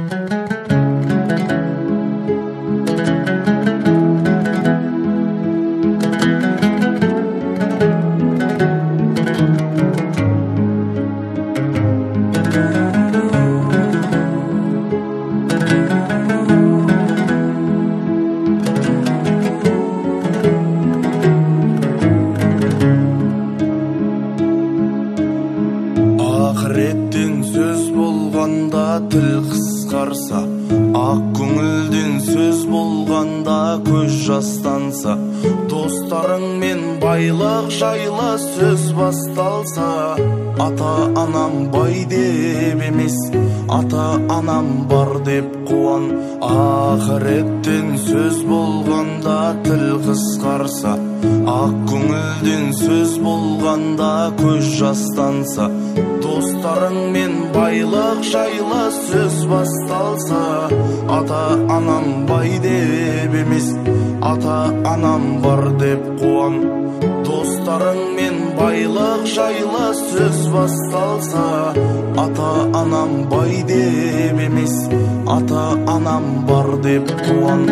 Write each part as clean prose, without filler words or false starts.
Ақыреттен сөз болғанда тіл қысқарса, ақ көңілден сөз болғанда көз жастанса, достарыңмен байлық жайлы сөз басталса, ата-анам бай деп емес, ата-анам бар деп қуан. Ақыреттен сөз болғанда тіл қысқарса, ақ көңілден сөз болғанда көз жастанса, достарыңмен байлық жайлы сөз басталса, ата-анам бай деп емес, ата-анам бар деп қуан. Достарыңмен байлық жайлы сөз басталса, ата-анам бай деп емес, ата-анам бар деп қуан.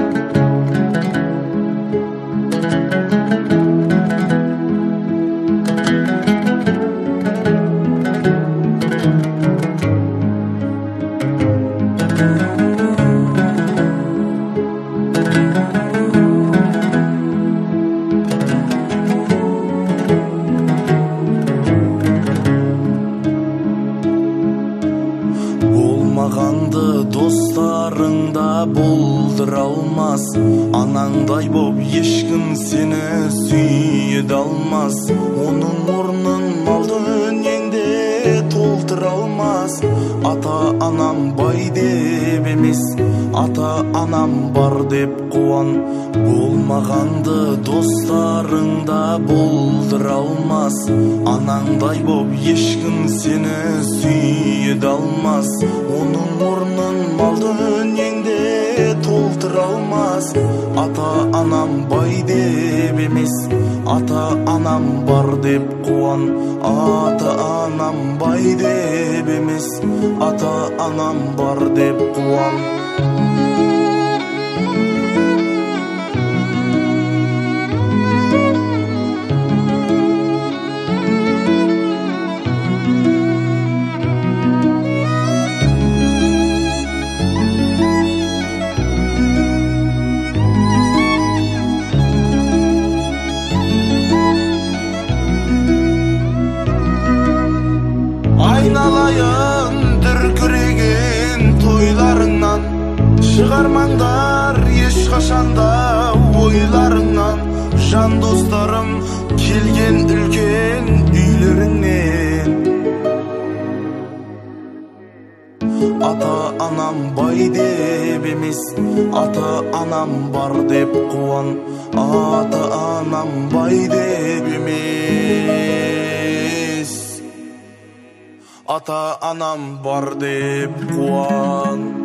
Болмағанды достарыңда болдыра алмас, анаңдай боп ешкім сені сүйеді алмас. Оның орнын мал дүниеңде толтыра алмас. Ата-анам бай деп емес, ата-анам бар деп қуан. Болмағанды достарыңда болдыра алмас, анаңдай боп ешкім сені сүйеді алмас. Оның орнын мал дүниеңде толтыра алмас. Ата-анам бай деп емес, ата-анам бар деп қуан. Ата-анам бай деп емес, ата-анам бар деп қуан. Айналайын дүркіреген тойларыңнан, шығармаңдар ешқашанда ойларыңнан. Жан достарым келген үлкен үйлеріңнен. Ата-анам бай деп емес, ата-анам бар деп қуан. Ата-анам бай деп емес, ата-анам бар деп қуан.